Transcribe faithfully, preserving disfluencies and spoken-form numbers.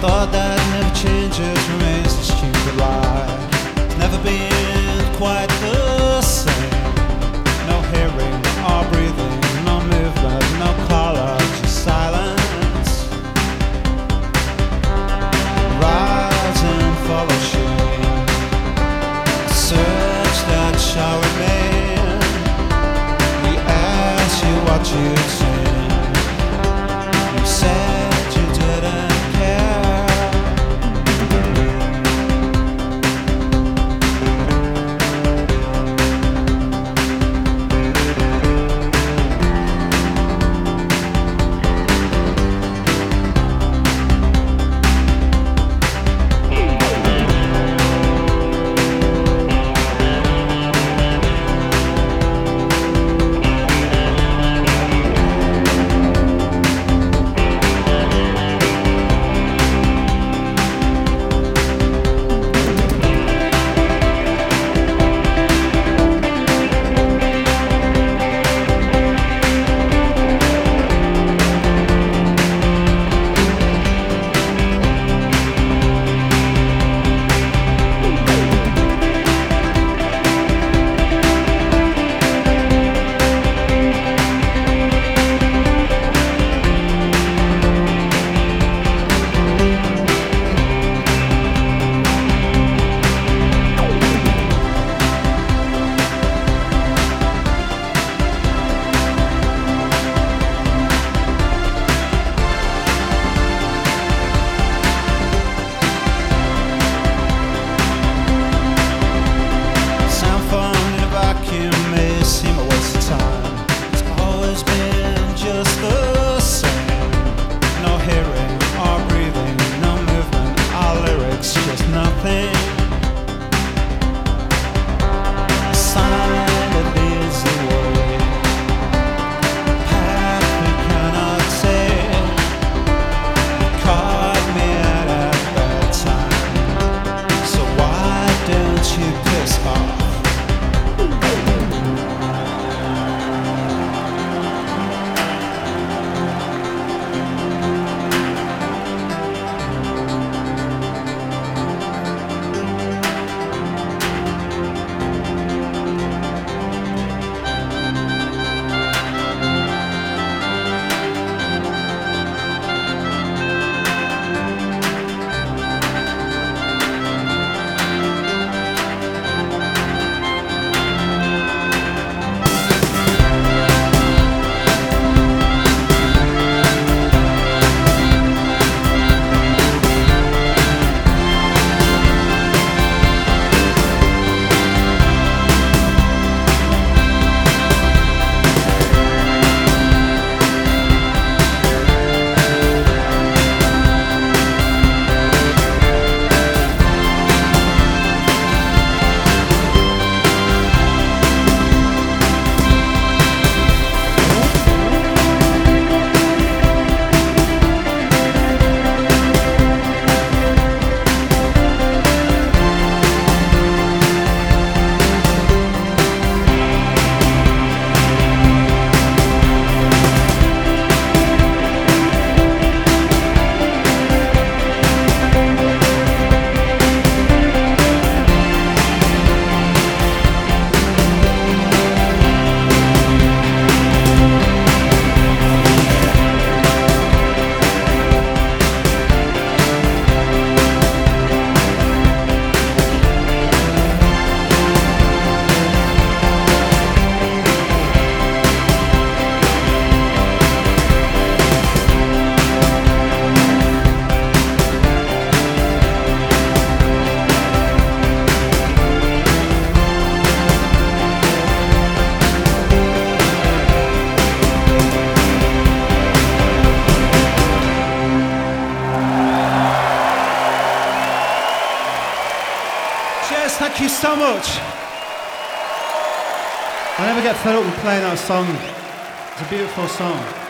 thought that never changes, remains a stupid lie. It's never been quite the same. No hearing or breathing, no movement, no color, just silence. Rise and follow shame, a search that shall remain. We ask you what you've seen. You said you didn't care. Thank you so much. I never get fed up with playing that song. It's a beautiful song.